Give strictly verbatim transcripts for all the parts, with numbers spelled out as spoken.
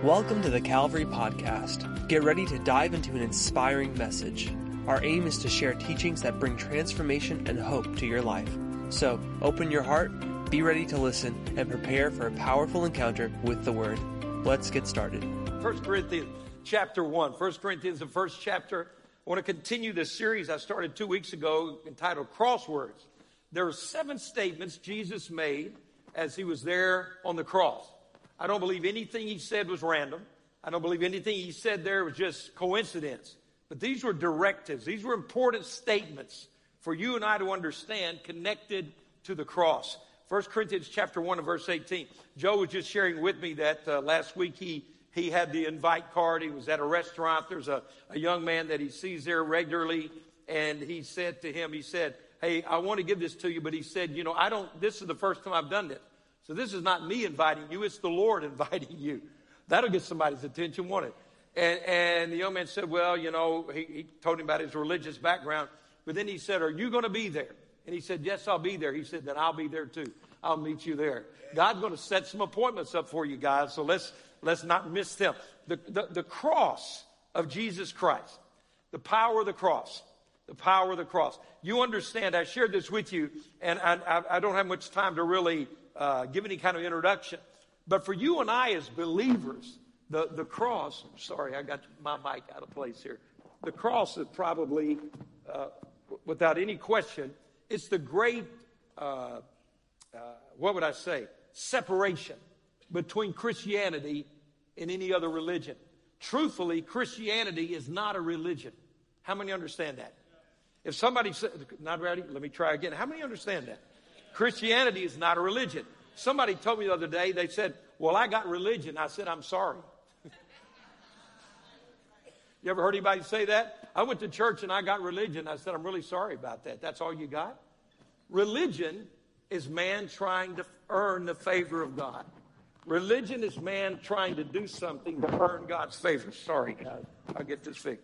Welcome to the Calvary Podcast. Get ready to dive into an inspiring message. Our aim is to share teachings that bring transformation and hope to your life. So, open your heart, be ready to listen, and prepare for a powerful encounter with the Word. Let's get started. First Corinthians chapter one. First Corinthians, the first chapter. I want to continue this series I started two weeks ago entitled Crosswords. There are seven statements Jesus made as he was there on the cross. I don't believe anything he said was random. I don't believe anything he said there was just coincidence. But these were directives. These were important statements for you and I to understand connected to the cross. First Corinthians chapter one and verse eighteen. Joe was just sharing with me that uh, last week he, he had the invite card. He was at a restaurant. There's a, a young man that he sees there regularly. And he said to him, he said, hey, I want to give this to you. But he said, you know, I don't, this is the first time I've done this. So this is not me inviting you, it's the Lord inviting you. That'll get somebody's attention, won't it? And, and the young man said, well, you know, he, he told him about his religious background. But then he said, are you going to be there? And he said, yes, I'll be there. He said, then I'll be there too. I'll meet you there. God's going to set some appointments up for you guys, so let's let's not miss them. The, the, the cross of Jesus Christ, the power of the cross, the power of the cross. You understand, I shared this with you, and I, I, I don't have much time to really Uh, give any kind of introduction. But for you and I as believers, the, the cross, sorry, I got my mic out of place here. The cross is probably, uh, without any question, it's the great, uh, uh, what would I say, separation between Christianity and any other religion. Truthfully, Christianity is not a religion. How many understand that? If somebody said, not ready, let me try again. How many understand that? Christianity is not a religion. Somebody told me the other day, they said, well, I got religion. I said, I'm sorry. You ever heard anybody say that? I went to church and I got religion. I said, I'm really sorry about that. That's all you got? Religion is man trying to earn the favor of God. Religion is man trying to do something to earn God's favor. Sorry, guys. I'll get this fixed.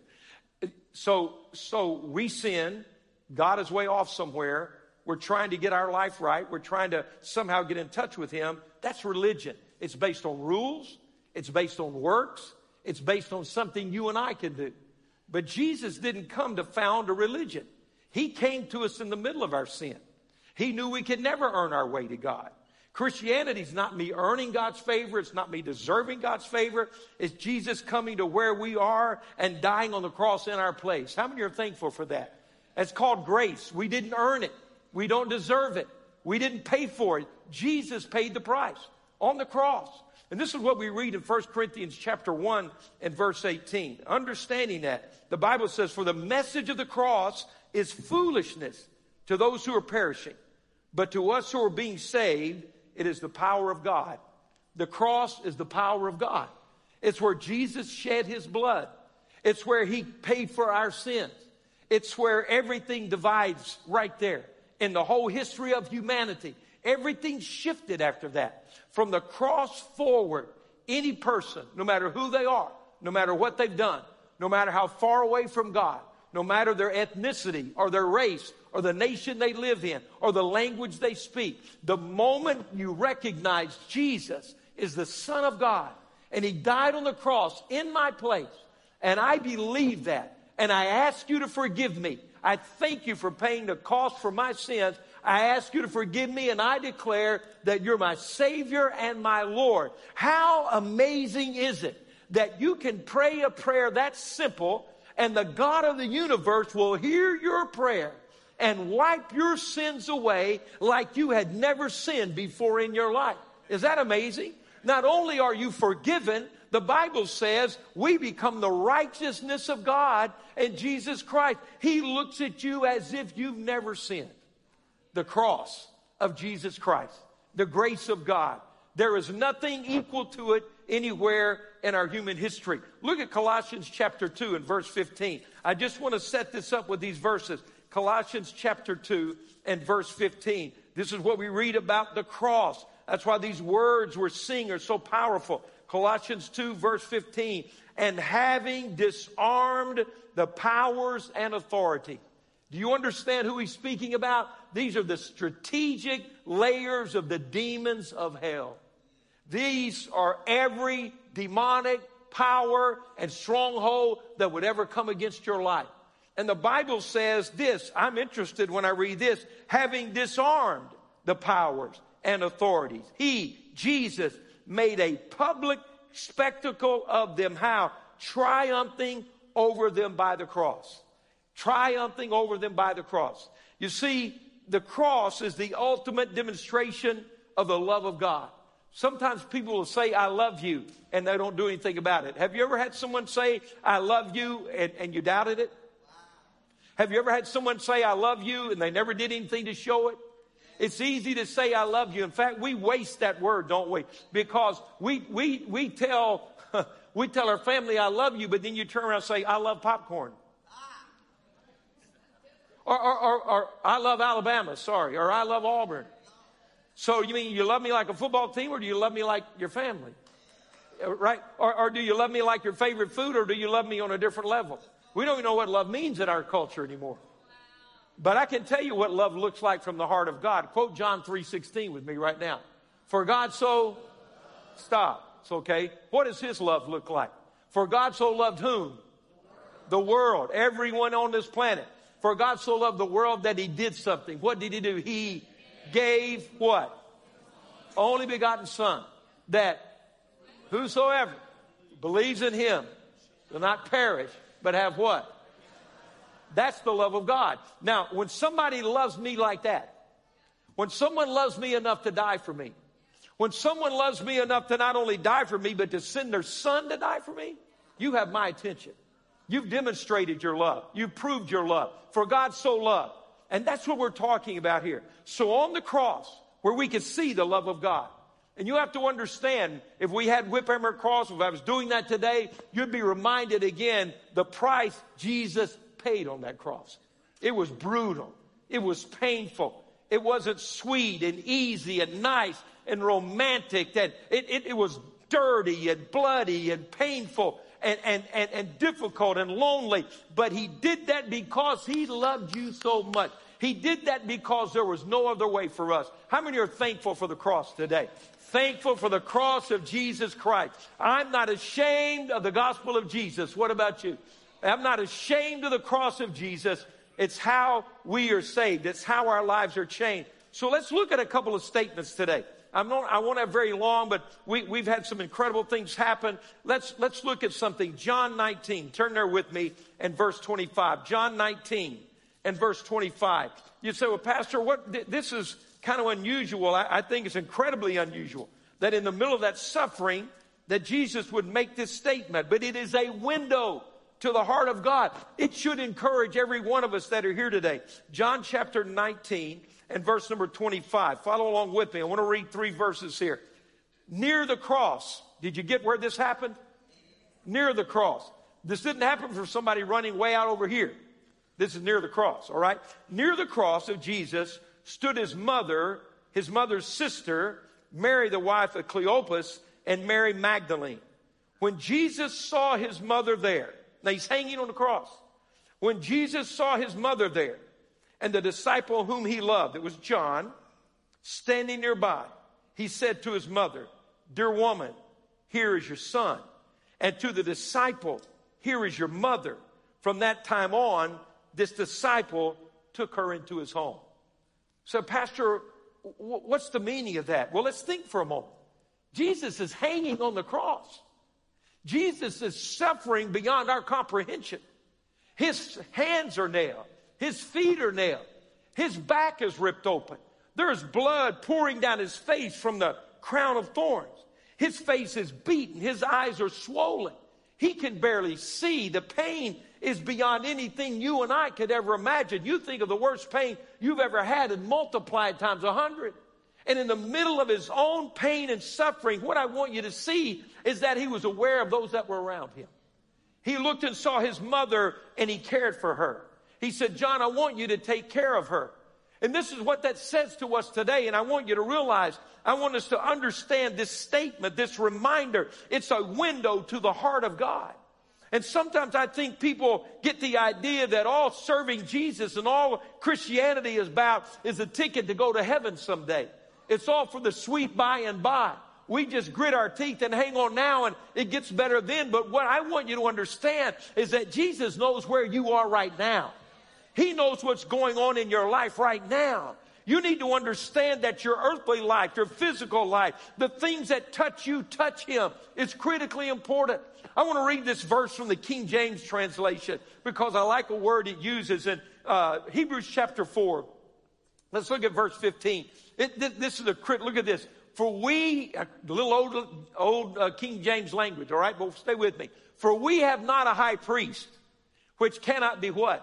So, so we sin. God is way off somewhere. We're trying to get our life right. We're trying to somehow get in touch with him. That's religion. It's based on rules. It's based on works. It's based on something you and I can do. But Jesus didn't come to found a religion. He came to us in the middle of our sin. He knew we could never earn our way to God. Christianity is not me earning God's favor. It's not me deserving God's favor. It's Jesus coming to where we are and dying on the cross in our place. How many are thankful for that? It's called grace. We didn't earn it. We don't deserve it. We didn't pay for it. Jesus paid the price on the cross. And this is what we read in First Corinthians chapter one and verse eighteen. Understanding that, the Bible says, for the message of the cross is foolishness to those who are perishing. But to us who are being saved, it is the power of God. The cross is the power of God. It's where Jesus shed his blood. It's where he paid for our sins. It's where everything divides right there. In the whole history of humanity, everything shifted after that. From the cross forward, any person, no matter who they are, no matter what they've done, no matter how far away from God, no matter their ethnicity or their race or the nation they live in or the language they speak, the moment you recognize Jesus is the Son of God and he died on the cross in my place, and I believe that, and I ask you to forgive me. I thank you for paying the cost for my sins. I ask you to forgive me, and I declare that you're my Savior and my Lord. How amazing is it that you can pray a prayer that simple, and the God of the universe will hear your prayer and wipe your sins away like you had never sinned before in your life. Is that amazing? Not only are you forgiven, the Bible says we become the righteousness of God in Jesus Christ. He looks at you as if you've never sinned. The cross of Jesus Christ, the grace of God. There is nothing equal to it anywhere in our human history. Look at Colossians chapter two and verse fifteen. I just want to set this up with these verses. Colossians chapter two and verse fifteen. This is what we read about the cross. That's why these words we're seeing are so powerful. Colossians two, verse fifteen, and having disarmed the powers and authority. Do you understand who he's speaking about? These are the strategic layers of the demons of hell. These are every demonic power and stronghold that would ever come against your life. And the Bible says this, I'm interested when I read this, having disarmed the powers and authorities. He, Jesus, made a public spectacle of them. How? Triumphing over them by the cross. Triumphing over them by the cross. You see, the cross is the ultimate demonstration of the love of God. Sometimes people will say, I love you, and they don't do anything about it. Have you ever had someone say, I love you, and, and you doubted it? Have you ever had someone say, I love you, and they never did anything to show it? It's easy to say, I love you. In fact, we waste that word, don't we? Because we, we, we tell, we tell our family, I love you, but then you turn around and say, I love popcorn. Or, or, or, or I love Alabama, sorry, or I love Auburn. So you mean you love me like a football team, or do you love me like your family? Right? Or, or do you love me like your favorite food, or do you love me on a different level? We don't even know what love means in our culture anymore. But I can tell you what love looks like from the heart of God. Quote John three sixteen with me right now. For God so, stop, it's okay. What does his love look like? For God so loved whom? The world, everyone on this planet. For God so loved the world that he did something. What did he do? He gave what? Only begotten Son, that whosoever believes in him will not perish, but have what? That's the love of God. Now, when somebody loves me like that, when someone loves me enough to die for me, when someone loves me enough to not only die for me, but to send their son to die for me, you have my attention. You've demonstrated your love. You've proved your love. For God so loved. And that's what we're talking about here. So on the cross, where we can see the love of God. And you have to understand, if we had Whip Hammer Cross, if I was doing that today, you'd be reminded again the price Jesus paid on that cross. It was brutal. It was painful. It wasn't sweet and easy and nice and romantic. And it, it, it was dirty and bloody and painful and, and, and, and difficult and lonely. But he did that because he loved you so much. He did that because there was no other way for us. How many are thankful for the cross today? Thankful for the cross of Jesus Christ. I'm not ashamed of the gospel of Jesus. What about you? I'm not ashamed of the cross of Jesus. It's how we are saved. It's how our lives are changed. So let's look at a couple of statements today. I'm not, I won't have very long, but we, we've had some incredible things happen. Let's, let's look at something. John nineteen. Turn there with me and verse twenty-five. John nineteen and verse twenty-five. You say, well, Pastor, what? Th- this is kind of unusual. I, I think it's incredibly unusual that in the middle of that suffering that Jesus would make this statement. But it is a window to the heart of God. It should encourage every one of us that are here today. John chapter nineteen and verse number twenty-five. Follow along with me. I want to read three verses here. Near the cross. Did you get where this happened? Near the cross. This didn't happen for somebody running way out over here. This is near the cross, all right? Near the cross of Jesus stood his mother, his mother's sister, Mary, the wife of Cleopas, and Mary Magdalene. When Jesus saw his mother there, now he's hanging on the cross. When Jesus saw his mother there, and the disciple whom he loved, it was John, standing nearby, he said to his mother, "Dear woman, here is your son." And to the disciple, "Here is your mother." From that time on, this disciple took her into his home. So, Pastor, what's the meaning of that? Well, let's think for a moment. Jesus is hanging on the cross. Jesus is suffering beyond our comprehension. His hands are nailed. His feet are nailed. His back is ripped open. There's blood pouring down his face from the crown of thorns. His face is beaten. His eyes are swollen. He can barely see. The pain is beyond anything you and I could ever imagine. You think of the worst pain you've ever had and multiply it times a hundred. And in the middle of his own pain and suffering, what I want you to see is that he was aware of those that were around him. He looked and saw his mother and he cared for her. He said, "John, I want you to take care of her." And this is what that says to us today. And I want you to realize, I want us to understand this statement, this reminder. It's a window to the heart of God. And sometimes I think people get the idea that all serving Jesus and all Christianity is about is a ticket to go to heaven someday. It's all for the sweet by and by. We just grit our teeth and hang on now, and it gets better then. But what I want you to understand is that Jesus knows where you are right now. He knows what's going on in your life right now. You need to understand that your earthly life, your physical life, the things that touch you, touch him. It's critically important. I want to read this verse from the King James translation because I like a word it uses in uh, Hebrews chapter four. Let's look at verse fifteen. It, this, this is a crit. Look at this. For we, a little old, old uh, King James language, all right, but stay with me. For we have not a high priest, which cannot be what?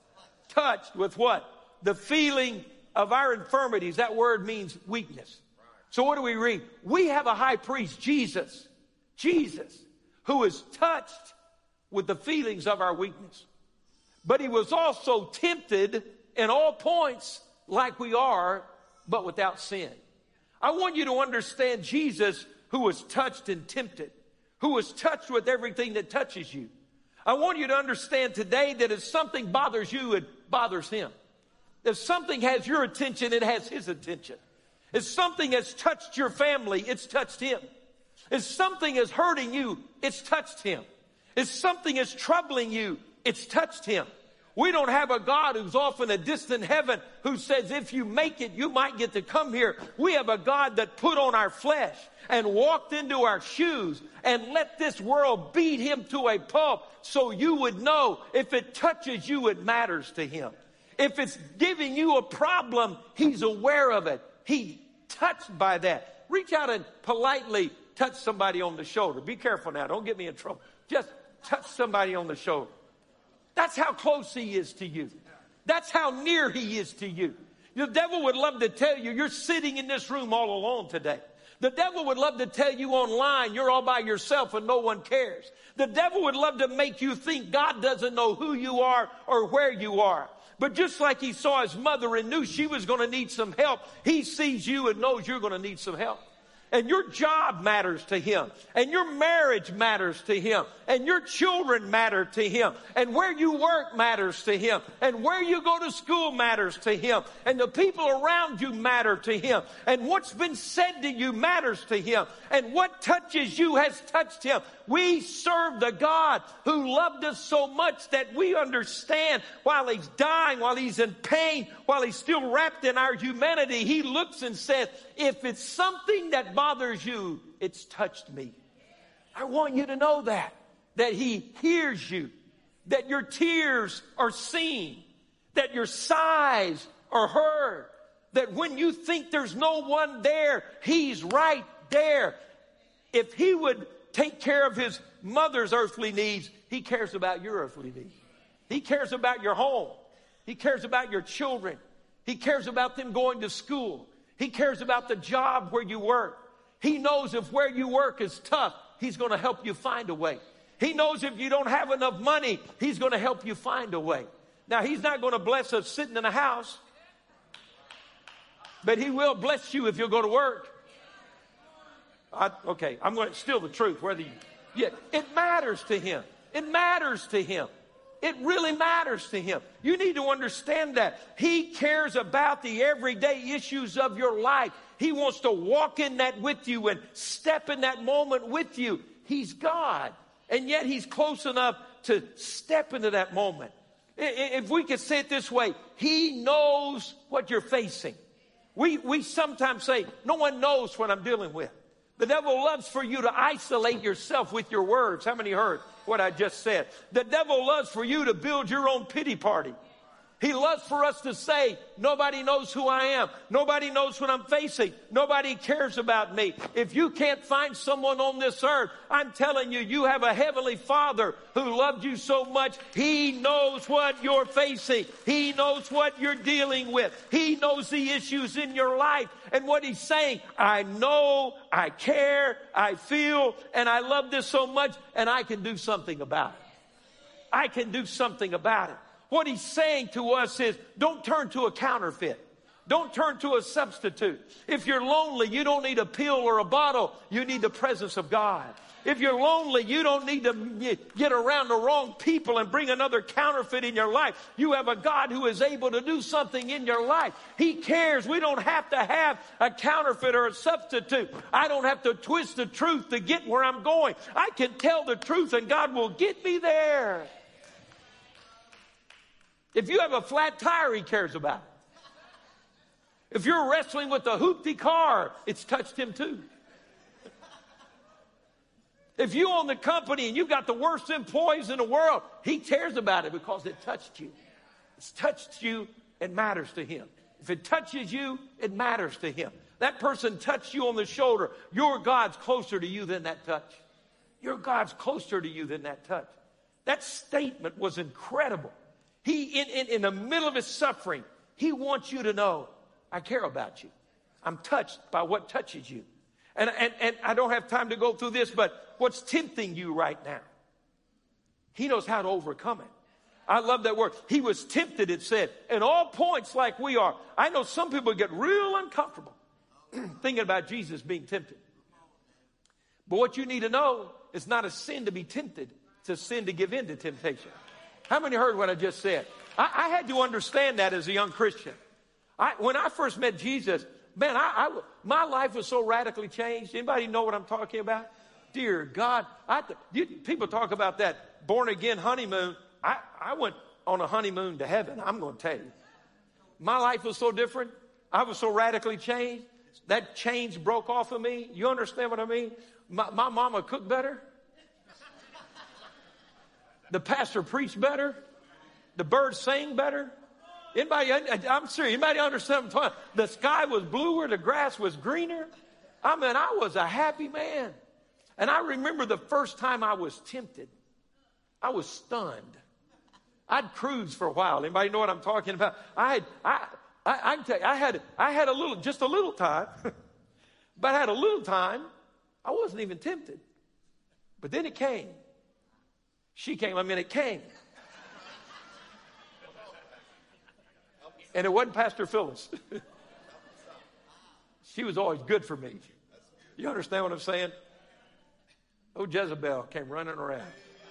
Touched with what? The feeling of our infirmities. That word means weakness. So what do we read? We have a high priest, Jesus, Jesus, who is touched with the feelings of our weakness. But he was also tempted in all points like we are, but without sin. I want you to understand Jesus, who was touched and tempted, who was touched with everything that touches you. I want you to understand today that if something bothers you, it bothers him. If something has your attention, it has his attention. If something has touched your family, it's touched him. If something is hurting you, it's touched him. If something is troubling you, it's touched him. We don't have a God who's off in a distant heaven who says, if you make it, you might get to come here. We have a God that put on our flesh and walked into our shoes and let this world beat him to a pulp so you would know if it touches you, it matters to him. If it's giving you a problem, he's aware of it. He's touched by that. Reach out and politely touch somebody on the shoulder. Be careful now. Don't get me in trouble. Just touch somebody on the shoulder. That's how close he is to you. That's how near he is to you. The devil would love to tell you you're sitting in this room all alone today. The devil would love to tell you online you're all by yourself and no one cares. The devil would love to make you think God doesn't know who you are or where you are. But just like he saw his mother and knew she was going to need some help, he sees you and knows you're going to need some help. And your job matters to him. And your marriage matters to him. And your children matter to him. And where you work matters to him. And where you go to school matters to him. And the people around you matter to him. And what's been said to you matters to him. And what touches you has touched him. We serve the God who loved us so much that we understand while he's dying, while he's in pain, while he's still wrapped in our humanity, he looks and says, if it's something that bothers you, it's touched me. I want you to know that, that he hears you, that your tears are seen, that your sighs are heard, that when you think there's no one there, he's right there. If he would take care of his mother's earthly needs, he cares about your earthly needs. He cares about your home. He cares about your children. He cares about them going to school. He cares about the job where you work. He knows if where you work is tough, he's going to help you find a way. He knows if you don't have enough money, he's going to help you find a way. Now, he's not going to bless us sitting in a house, but he will bless you if you'll go to work. I, okay, I'm going to steal the truth. Whether you, yeah, it matters to him. It matters to him. It really matters to him. You need to understand that. He cares about the everyday issues of your life. He wants to walk in that with you and step in that moment with you. He's God. And yet he's close enough to step into that moment. If we could say it this way, he knows what you're facing. We, we sometimes say, no one knows what I'm dealing with. The devil loves for you to isolate yourself with your words. How many heard what I just said? The devil loves for you to build your own pity party. He loves for us to say, nobody knows who I am. Nobody knows what I'm facing. Nobody cares about me. If you can't find someone on this earth, I'm telling you, you have a heavenly Father who loved you so much. He knows what you're facing. He knows what you're dealing with. He knows the issues in your life. And what he's saying, I know, I care, I feel, and I love this so much, and I can do something about it. I can do something about it. What he's saying to us is, don't turn to a counterfeit. Don't turn to a substitute. If you're lonely, you don't need a pill or a bottle. You need the presence of God. If you're lonely, you don't need to get around the wrong people and bring another counterfeit in your life. You have a God who is able to do something in your life. He cares. We don't have to have a counterfeit or a substitute. I don't have to twist the truth to get where I'm going. I can tell the truth and God will get me there. If you have a flat tire, He cares about it. If you're wrestling with a hoopty car, it's touched Him too. If you own the company and you've got the worst employees in the world, He cares about it because it touched you. It's touched you, it matters to Him. If it touches you, it matters to Him. That person touched you on the shoulder. Your God's closer to you than that touch. Your God's closer to you than that touch. That statement was incredible. He, in, in, in the middle of His suffering, He wants you to know, I care about you. I'm touched by what touches you. And, and, and I don't have time to go through this, but what's tempting you right now? He knows how to overcome it. I love that word. He was tempted, it said, in all points like we are. I know some people get real uncomfortable thinking about Jesus being tempted. But what you need to know is not a sin to be tempted. It's a sin to give in to temptation. How many heard what I just said? I, I had to understand that as a young Christian. I, when I first met Jesus, man, I, I, my life was so radically changed. Anybody know what I'm talking about? Dear God, I, you, people talk about that born-again honeymoon. I, I went on a honeymoon to heaven, I'm going to tell you. My life was so different. I was so radically changed. That change broke off of me. You understand what I mean? My, my mama cooked better. The pastor preached better. The birds sang better. Anybody, I'm serious, anybody understand what I'm talking about? The sky was bluer, the grass was greener. I mean, I was a happy man. And I remember the first time I was tempted. I was stunned. I'd cruised for a while. Anybody know what I'm talking about? I had, I, I, I can tell you, I had, I had a little, just a little time, but I had a little time. I wasn't even tempted. But then it came. She came, I mean, it came. And it wasn't Pastor Phyllis. She was always good for me. You understand what I'm saying? Oh, Jezebel came running around.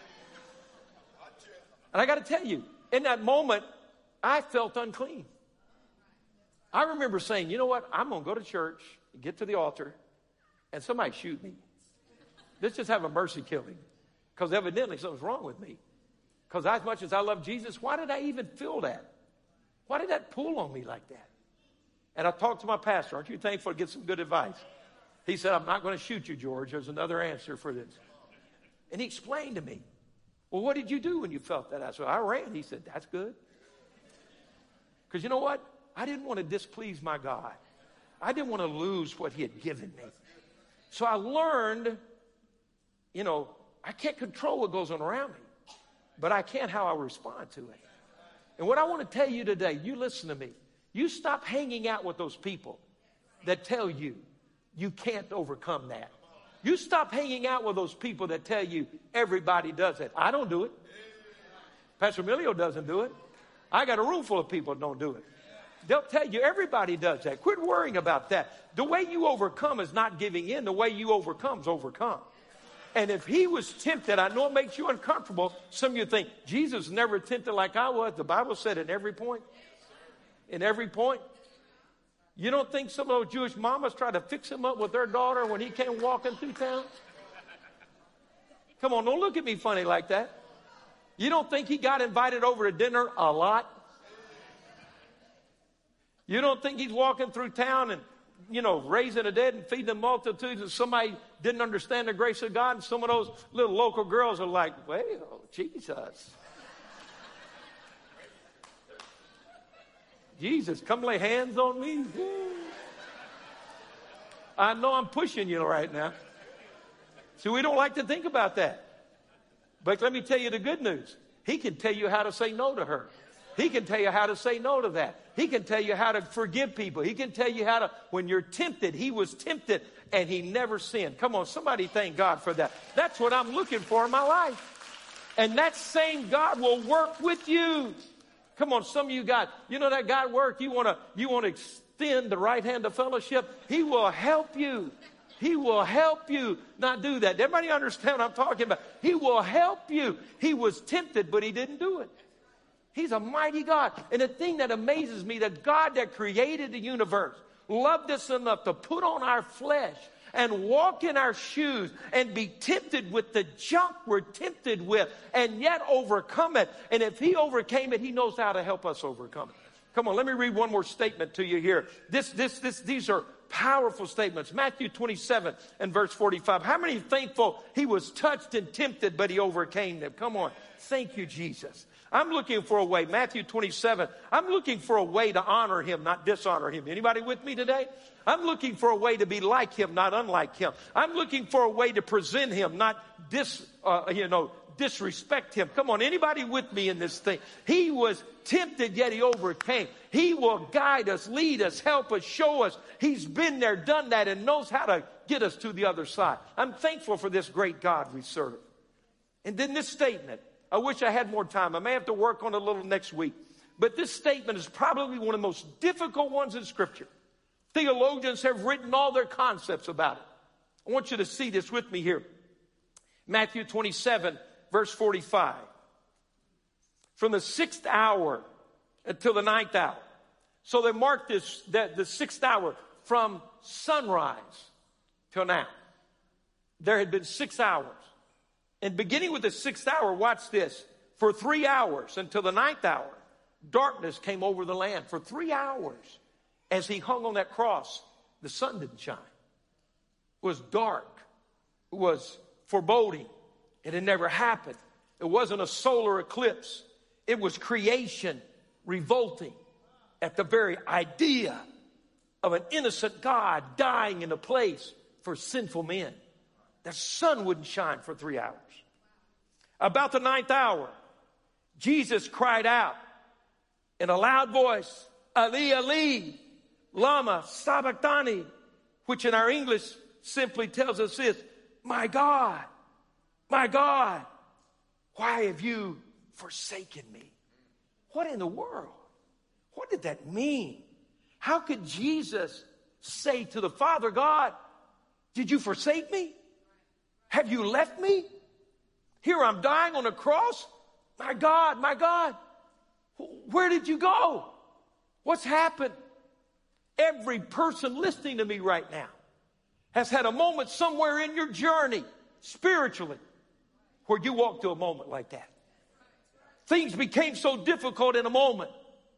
And I got to tell you, in that moment, I felt unclean. I remember saying, you know what? I'm going to go to church, get to the altar, and somebody shoot me. Let's just have a mercy killing. Because evidently something's wrong with me. Because as much as I love Jesus, why did I even feel that? Why did that pull on me like that? And I talked to my pastor. Aren't you thankful to get some good advice? He said, I'm not going to shoot you, George. There's another answer for this. And he explained to me, well, what did you do when you felt that? I said, I ran. He said, that's good. Because you know what? I didn't want to displease my God. I didn't want to lose what He had given me. So I learned, you know, I can't control what goes on around me, but I can how I respond to it. And what I want to tell you today, you listen to me. You stop hanging out with those people that tell you you can't overcome that. You stop hanging out with those people that tell you everybody does it. I don't do it. Pastor Emilio doesn't do it. I got a room full of people that don't do it. They'll tell you everybody does that. Quit worrying about that. The way you overcome is not giving in. The way you overcome is overcome. And if He was tempted, I know it makes you uncomfortable. Some of you think, Jesus never tempted like I was. The Bible said in every point. In every point. You don't think some of those Jewish mamas tried to fix Him up with their daughter when He came walking through town? Come on, don't look at me funny like that. You don't think He got invited over to dinner a lot? You don't think He's walking through town and, you know, raising the dead and feeding the multitudes, and somebody didn't understand the grace of God, and some of those little local girls are like, well, Jesus. Jesus, come lay hands on me. I know I'm pushing you right now. See, we don't like to think about that. But let me tell you the good news. He can tell you how to say no to her. He can tell you how to say no to that. He can tell you how to forgive people. He can tell you how to, when you're tempted, He was tempted and He never sinned. Come on, somebody thank God for that. That's what I'm looking for in my life. And that same God will work with you. Come on, some of you got, you know that God work, you want to you want to extend the right hand of fellowship, he will help you. He will help you not do that. Everybody understand what I'm talking about? He will help you. He was tempted, but he didn't do it. He's a mighty God. And the thing that amazes me, the God that created the universe loved us enough to put on our flesh and walk in our shoes and be tempted with the junk we're tempted with and yet overcome it. And if he overcame it, he knows how to help us overcome it. Come on, let me read one more statement to you here. This, this, this, these are powerful statements. Matthew twenty-seven and verse forty-five. How many thankful he was touched and tempted, but he overcame them? Come on. Thank you, Jesus. I'm looking for a way. Matthew twenty-seven. I'm looking for a way to honor him, not dishonor him. Anybody with me today? I'm looking for a way to be like him, not unlike him. I'm looking for a way to present him, not dis, uh, you know, disrespect him. Come on, anybody with me in this thing? He was tempted, yet he overcame. He will guide us, lead us, help us, show us. He's been there, done that, and knows how to get us to the other side. I'm thankful for this great God we serve. And then this statement, I wish I had more time. I may have to work on it a little next week. But this statement is probably one of the most difficult ones in Scripture. Theologians have written all their concepts about it. I want you to see this with me here. Matthew twenty-seven, verse forty-five. From the sixth hour until the ninth hour. So they marked this, the, the sixth hour from sunrise till now. There had been six hours. And beginning with the sixth hour, watch this. For three hours until the ninth hour, darkness came over the land. For three hours, as he hung on that cross, the sun didn't shine. It was dark. It was foreboding. It had never happened. It wasn't a solar eclipse. It was creation revolting at the very idea of an innocent God dying in a place for sinful men. The sun wouldn't shine for three hours. About the ninth hour, Jesus cried out in a loud voice, Ali, Ali, lama sabachthani, which in our English simply tells us this, my God, my God, why have you forsaken me? What in the world? What did that mean? How could Jesus say to the Father, God, did you forsake me? Have you left me? Here I'm dying on a cross. My God, my God, where did you go? What's happened? Every person listening to me right now has had a moment somewhere in your journey, spiritually, where you walked through a moment like that. Things became so difficult in a moment.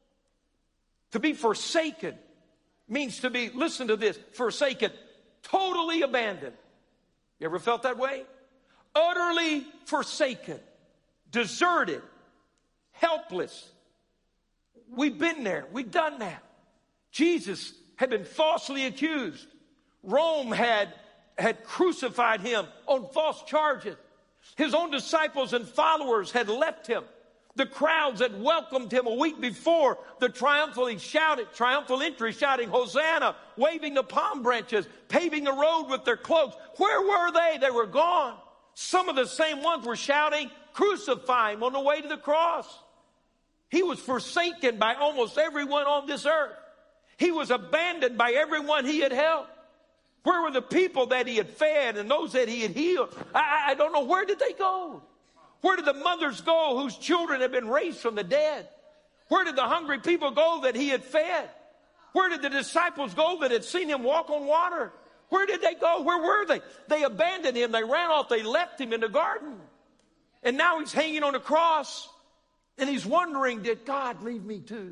To be forsaken means to be, listen to this, forsaken, totally abandoned. You ever felt that way? Utterly forsaken, deserted, helpless. We've been there. We've done that. Jesus had been falsely accused. Rome had, had crucified him on false charges. His own disciples and followers had left him. The crowds that welcomed him a week before, the triumphantly shouted, triumphal entry, shouting, Hosanna, waving the palm branches, paving the road with their cloaks. Where were they? They were gone. Some of the same ones were shouting, crucify him on the way to the cross. He was forsaken by almost everyone on this earth. He was abandoned by everyone he had helped. Where were the people that he had fed and those that he had healed? I, I don't know. Where did they go? Where did the mothers go whose children had been raised from the dead? Where did the hungry people go that he had fed? Where did the disciples go that had seen him walk on water? Where did they go? Where were they? They abandoned him. They ran off. They left him in the garden. And now he's hanging on a cross. And he's wondering, did God leave me too?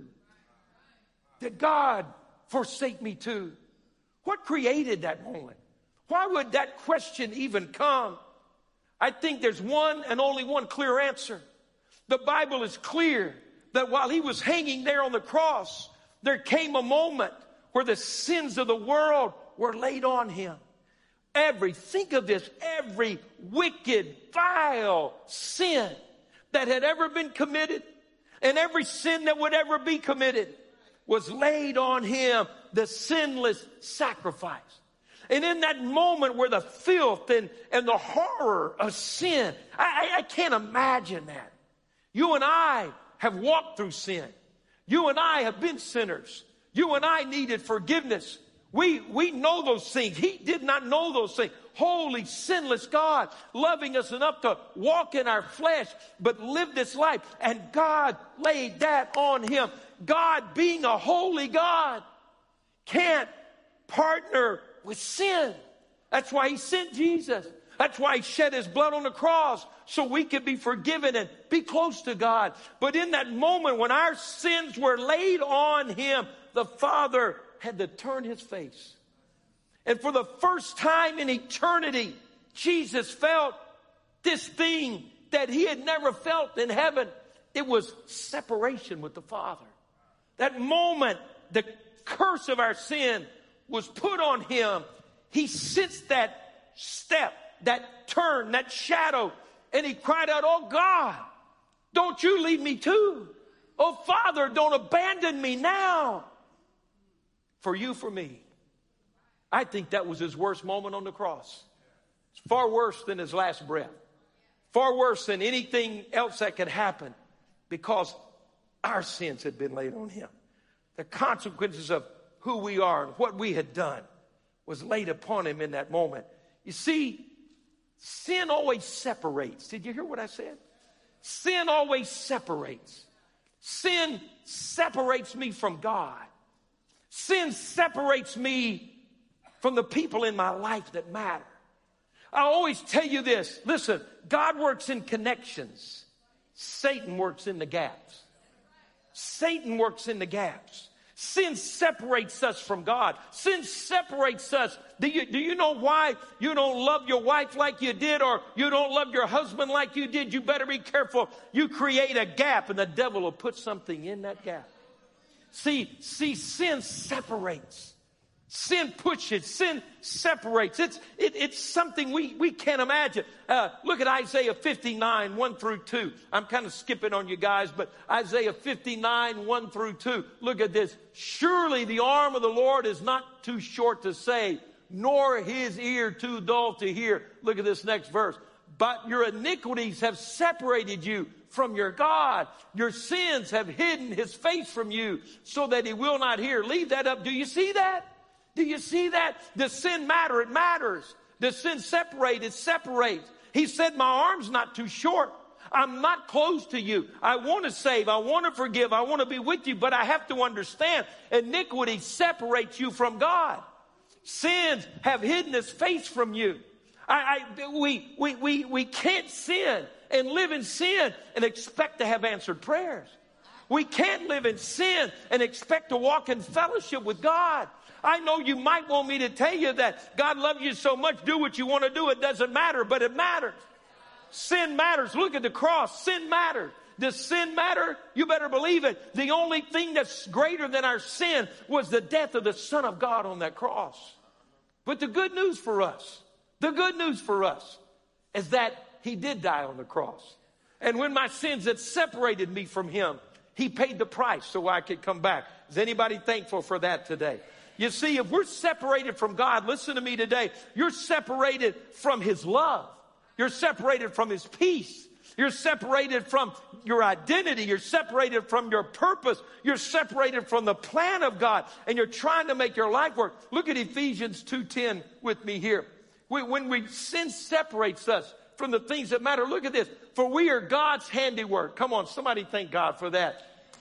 Did God forsake me too? What created that moment? Why would that question even come? I think there's one and only one clear answer. The Bible is clear that while he was hanging there on the cross, there came a moment where the sins of the world were laid on him. Every, think of this, every wicked, vile sin that had ever been committed and every sin that would ever be committed was laid on him, the sinless sacrifice. And in that moment where the filth and, and the horror of sin, I, I, I can't imagine that. You and I have walked through sin. You and I have been sinners. You and I needed forgiveness. We, we know those things. He did not know those things. Holy, sinless God, loving us enough to walk in our flesh, but live this life. And God laid that on him. God, being a holy God, can't partner with sin. That's why he sent Jesus. That's why he shed his blood on the cross, so we could be forgiven and be close to God. But in that moment when our sins were laid on him, the Father had to turn his face. And for the first time in eternity, Jesus felt this thing that he had never felt in heaven. It was separation with the Father. That moment, the curse of our sin was put on him. He sensed that step, that turn, that shadow, and he cried out, "Oh God, don't you leave me too. Oh Father, don't abandon me now. For you, for me." I think that was his worst moment on the cross. It's far worse than his last breath. Far worse than anything else that could happen, because our sins had been laid on him. The consequences of who we are and what we had done was laid upon him in that moment. You see, sin always separates. Did you hear what I said? Sin always separates. Sin separates me from God. Sin separates me from the people in my life that matter. I always tell you this. Listen, God works in connections. Satan works in the gaps. Satan works in the gaps. Sin separates us from God. Sin separates us. Do you, do you know why you don't love your wife like you did, or you don't love your husband like you did? You better be careful. You create a gap, and the devil will put something in that gap. See, see, sin separates. Sin pushes. Sin separates. It's, it, it's something we, we can't imagine. Uh, look at Isaiah fifty-nine, one through two. I'm kind of skipping on you guys, but Isaiah fifty-nine, one through two. Look at this. Surely the arm of the Lord is not too short to save, nor his ear too dull to hear. Look at this next verse. But your iniquities have separated you from your God. Your sins have hidden his face from you, so that he will not hear. Leave that up. Do you see that? Do you see that? Does sin matter? It matters. Does sin separate? It separates. He said, my arm's not too short. I'm not close to you. I want to save. I want to forgive. I want to be with you. But I have to understand, iniquity separates you from God. Sins have hidden his face from you. I, I, we, we, we, we can't sin and live in sin and expect to have answered prayers. We can't live in sin and expect to walk in fellowship with God. I know you might want me to tell you that God loves you so much, do what you want to do. It doesn't matter, but it matters. Sin matters. Look at the cross. Sin matters. Does sin matter? You better believe it. The only thing that's greater than our sin was the death of the Son of God on that cross. But the good news for us, the good news for us is that he did die on the cross. And when my sins had separated me from him, he paid the price so I could come back. Is anybody thankful for that today? You see, if we're separated from God, listen to me today, you're separated from his love. You're separated from his peace. You're separated from your identity. You're separated from your purpose. You're separated from the plan of God. And you're trying to make your life work. Look at Ephesians two ten with me here. We, when we sin separates us from the things that matter. Look at this. For we are God's handiwork. Come on, somebody thank God for that.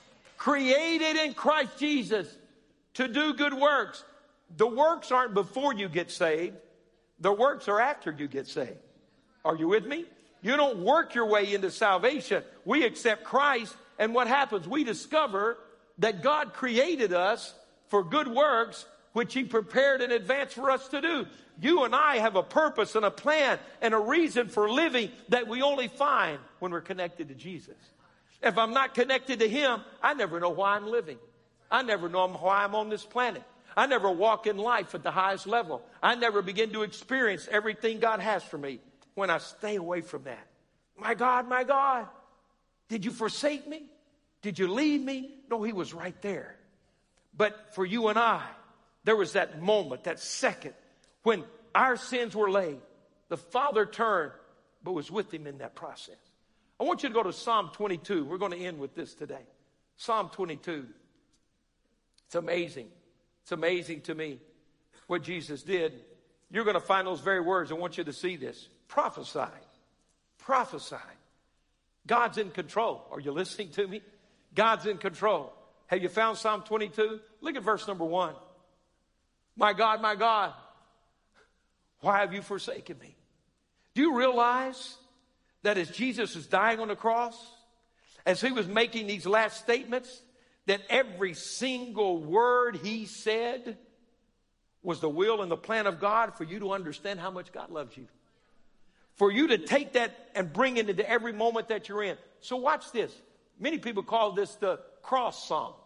Created in Christ Jesus to do good works. The works aren't before you get saved. The works are after you get saved. Are you with me? You don't work your way into salvation. We accept Christ, and what happens? We discover that God created us for good works, which he prepared in advance for us to do. You and I have a purpose and a plan and a reason for living that we only find when we're connected to Jesus. If I'm not connected to him, I never know why I'm living. I never know why I'm on this planet. I never walk in life at the highest level. I never begin to experience everything God has for me when I stay away from that. My God, my God, did you forsake me? Did you leave me? No, he was right there. But for you and I, there was that moment, that second, when our sins were laid. The Father turned, but was with him in that process. I want you to go to Psalm twenty-two. We're going to end with this today. Psalm twenty-two. It It's amazing. It's amazing to me what Jesus did. You're going to find those very words. I want you to see this. Prophesy. Prophesy. God's in control. Are you listening to me? God's in control. Have you found Psalm twenty-two? Look at verse number one. My God, my God, why have you forsaken me? Do you realize that as Jesus was dying on the cross, as he was making these last statements, that every single word he said was the will and the plan of God for you to understand how much God loves you? For you to take that and bring it into every moment that you're in. So watch this. Many people call this the cross song.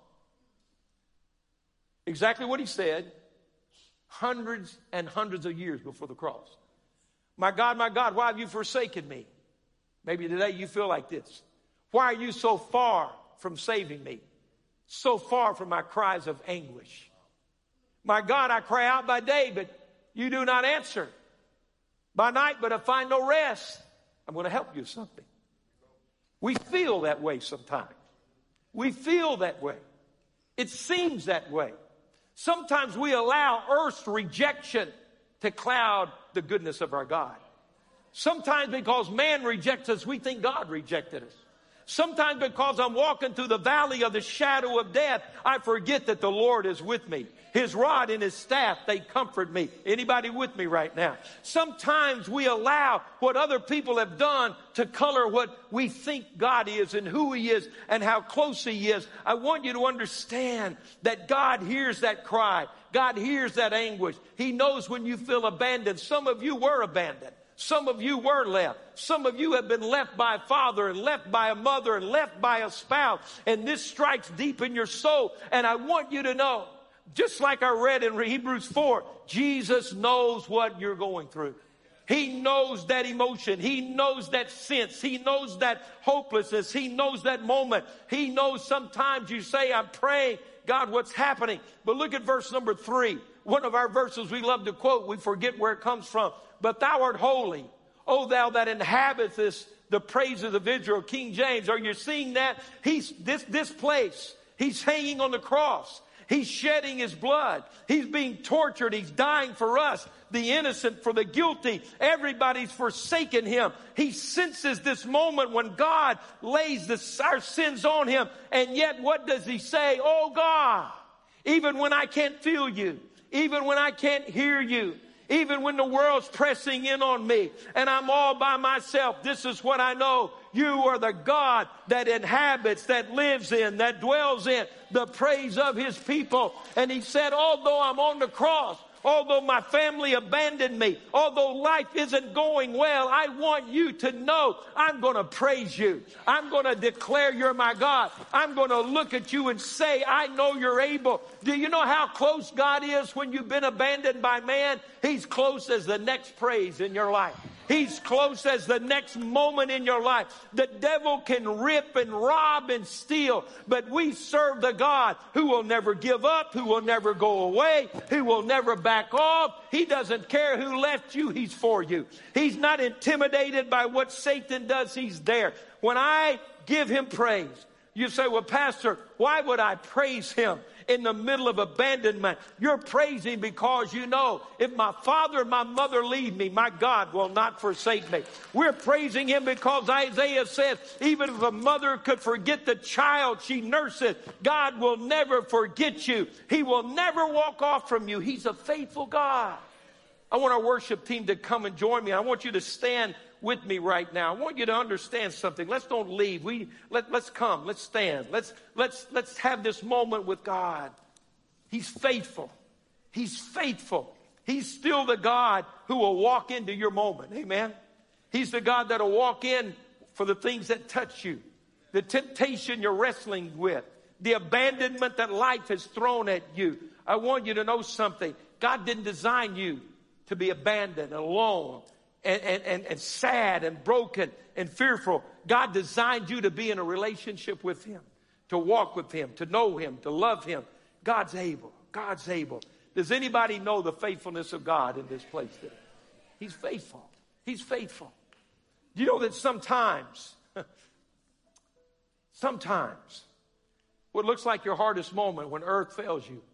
Exactly what he said hundreds and hundreds of years before the cross. My God, my God, why have you forsaken me? Maybe today you feel like this. Why are you so far from saving me? So far from my cries of anguish. My God, I cry out by day, but you do not answer. By night, but I find no rest. I'm going to help you with something. We feel that way sometimes. We feel that way. It seems that way. Sometimes we allow earth's rejection to cloud the goodness of our God. Sometimes because man rejects us, we think God rejected us. Sometimes because I'm walking through the valley of the shadow of death, I forget that the Lord is with me. His rod and his staff, they comfort me. Anybody with me right now? Sometimes we allow what other people have done to color what we think God is and who he is and how close he is. I want you to understand that God hears that cry. God hears that anguish. He knows when you feel abandoned. Some of you were abandoned. Some of you were left. Some of you have been left by a father and left by a mother and left by a spouse. And this strikes deep in your soul. And I want you to know, just like I read in Hebrews four, Jesus knows what you're going through. He knows that emotion. He knows that sense. He knows that hopelessness. He knows that moment. He knows sometimes you say, I'm praying, God, what's happening? But look at verse number three. One of our verses we love to quote. We forget where it comes from. But thou art holy, O thou that inhabitest the praises of Israel. King James, are you seeing that? He's this, this place. He's hanging on the cross. He's shedding his blood. He's being tortured. He's dying for us, the innocent for the guilty. Everybody's forsaken him. He senses this moment when God lays this, our sins on him. And yet what does he say? Oh God, even when I can't feel you, even when I can't hear you, even when the world's pressing in on me and I'm all by myself, this is what I know. You are the God that inhabits, that lives in, that dwells in the praise of his people. And he said, although I'm on the cross, although my family abandoned me, although life isn't going well, I want you to know I'm going to praise you. I'm going to declare you're my God. I'm going to look at you and say, I know you're able. Do you know how close God is when you've been abandoned by man? He's close as the next praise in your life. He's close as the next moment in your life. The devil can rip and rob and steal, but we serve the God who will never give up, who will never go away, who will never back off. He doesn't care who left you. He's for you. He's not intimidated by what Satan does. He's there. When I give him praise, you say, well, Pastor, why would I praise him in the middle of abandonment? You're praising because you know if my father and my mother leave me, my God will not forsake me. We're praising him because Isaiah says, even if a mother could forget the child she nurses, God will never forget you. He will never walk off from you. He's a faithful God. I want our worship team to come and join me. I want you to stand with me right now. I want you to understand something. Let's don't leave. We let, let's come. Let's stand. Let's let's let's have this moment with God. He's faithful. He's faithful. He's still the God who will walk into your moment. Amen. He's the God that will walk in for the things that touch you, the temptation you're wrestling with, the abandonment that life has thrown at you. I want you to know something. God didn't design you to be abandoned, alone, And, and, and, and sad and broken and fearful. God designed you to be in a relationship with him, to walk with him, to know him, to love him. God's able. God's able. Does anybody know the faithfulness of God in this place today? He's faithful. He's faithful. Do you know that sometimes, sometimes, what looks like your hardest moment when earth fails you,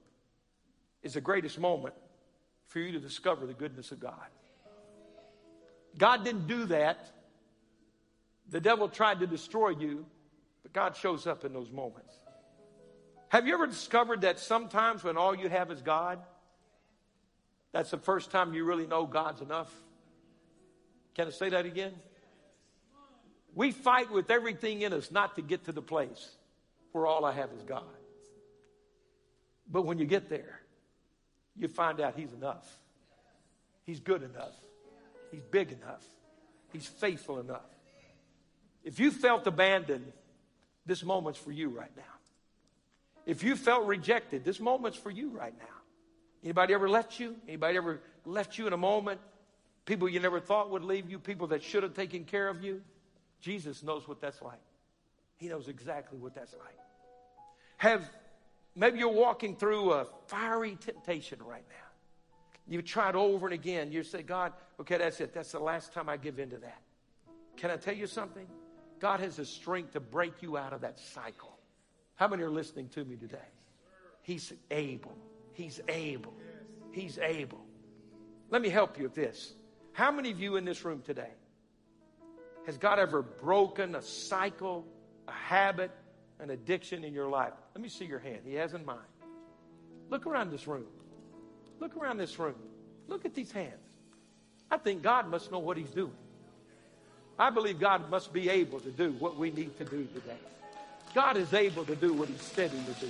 is the greatest moment for you to discover the goodness of God. God didn't do that. The devil tried to destroy you, but God shows up in those moments. Have you ever discovered that sometimes when all you have is God, that's the first time you really know God's enough? Can I say that again? We fight with everything in us not to get to the place where all I have is God. But when you get there, you find out He's enough. He's good enough. He's big enough. He's faithful enough. If you felt abandoned, this moment's for you right now. If you felt rejected, this moment's for you right now. Anybody ever left you? Anybody ever left you in a moment? People you never thought would leave you, people that should have taken care of you? Jesus knows what that's like. He knows exactly what that's like. Have, maybe you're walking through a fiery temptation right now. You've tried over and again. You say, God, okay, that's it. That's the last time I give in to that. Can I tell you something? God has the strength to break you out of that cycle. How many are listening to me today? He's able. He's able. He's able. Let me help you with this. How many of you in this room today, has God ever broken a cycle, a habit, an addiction in your life? Let me see your hand. He has in mind. Look around this room. Look around this room. Look at these hands. I think God must know what He's doing. I believe God must be able to do what we need to do today. God is able to do what He said He would do.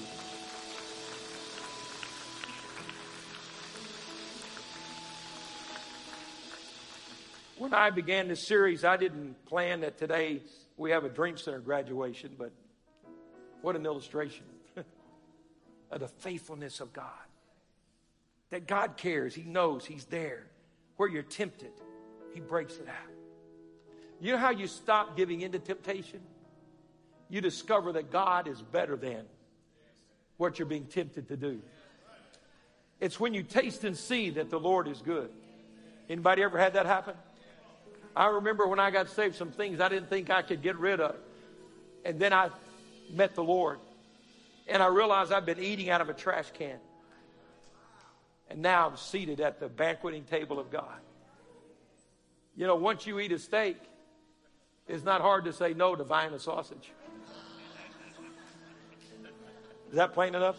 When I began this series, I didn't plan that today we have a Dream Center graduation, but what an illustration of the faithfulness of God. That God cares. He knows. He's there. Where you're tempted, He breaks it out. You know how you stop giving in to temptation? You discover that God is better than what you're being tempted to do. It's when you taste and see that the Lord is good. Anybody ever had that happen? I remember when I got saved, some things I didn't think I could get rid of. And then I met the Lord. And I realized I've been eating out of a trash can. And now I'm seated at the banqueting table of God. You know, once you eat a steak, it's not hard to say no to buying a sausage. Is that plain enough?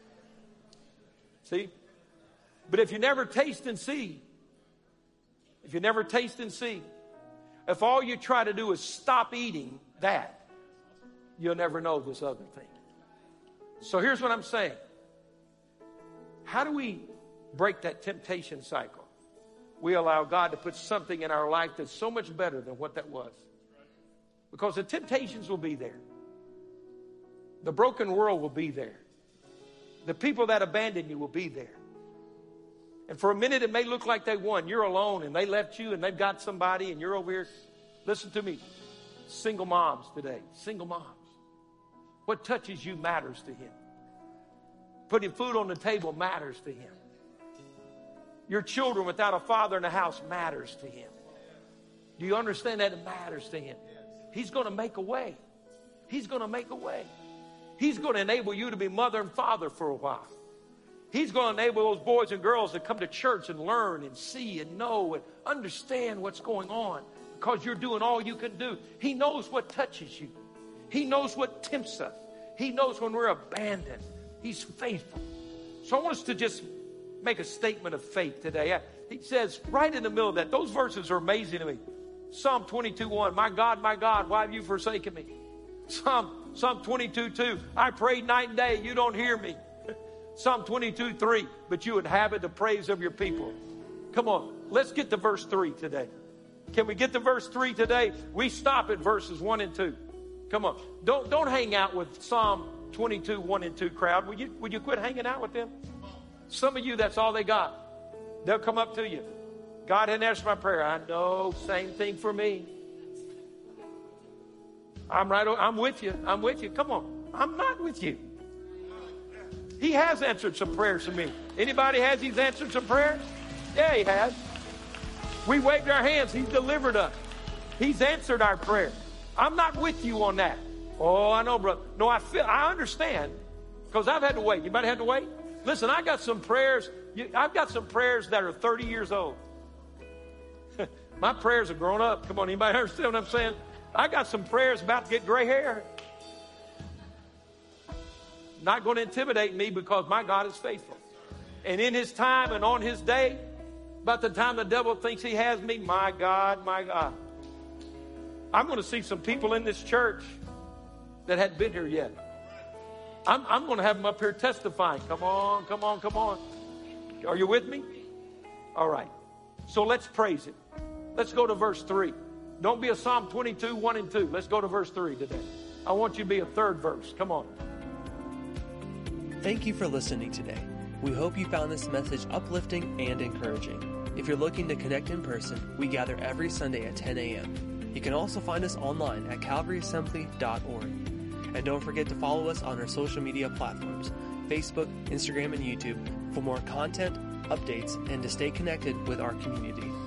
See? But if you never taste and see, if you never taste and see, if all you try to do is stop eating that, you'll never know this other thing. So here's what I'm saying. How do we break that temptation cycle? We allow God to put something in our life that's so much better than what that was. Because the temptations will be there. The broken world will be there. The people that abandon you will be there. And for a minute, it may look like they won. You're alone and they left you and they've got somebody and you're over here. Listen to me. Single moms today. Single moms. What touches you matters to Him. Putting food on the table matters to Him. Your children without a father in the house matters to Him. Do you understand that? It matters to Him. He's going to make a way. He's going to make a way. He's going to enable you to be mother and father for a while. He's going to enable those boys and girls to come to church and learn and see and know and understand what's going on because you're doing all you can do. He knows what touches you. He knows what tempts us. He knows when we're abandoned. He's faithful. So I want us to just make a statement of faith today. He says right in the middle of that, those verses are amazing to me. Psalm twenty-two one, my God, my God, why have you forsaken me? Psalm, Psalm twenty-two two, I prayed night and day, you don't hear me. Psalm twenty-two three, but you inhabit the praise of your people. Come on, let's get to verse three today. Can we get to verse three today? We stop at verses one and two. Come on, don't, don't hang out with Psalm twenty-two one and two crowd. Would you, would you quit hanging out with them? Some of you, that's all they got. They'll come up to you. God hadn't answered my prayer. I know, same thing for me. I'm right. I'm with you. I'm with you. Come on. I'm not with you. He has answered some prayers for me. Anybody has He's answered some prayers? Yeah, He has. We waved our hands. He's delivered us. He's answered our prayer. I'm not with you on that. Oh, I know, brother. No, I feel. I understand because I've had to wait. Anybody had to wait? Listen, I got some prayers. I've got some prayers that are thirty years old. My prayers have grown up. Come on, anybody understand what I'm saying? I got some prayers about to get gray hair. Not going to intimidate me because my God is faithful. And in his time and on his day, about the time the devil thinks he has me, my God, my God. I'm going to see some people in this church that hadn't been here yet. I'm, I'm going to have them up here testifying. Come on, come on, come on. Are you with me? All right. So let's praise him. Let's go to verse three. Don't be a Psalm twenty-two, one and two. Let's go to verse three today. I want you to be a third verse. Come on. Thank you for listening today. We hope you found this message uplifting and encouraging. If you're looking to connect in person, we gather every Sunday at ten a.m. You can also find us online at calvary assembly dot org. And don't forget to follow us on our social media platforms, Facebook, Instagram, and YouTube, for more content, updates, and to stay connected with our community.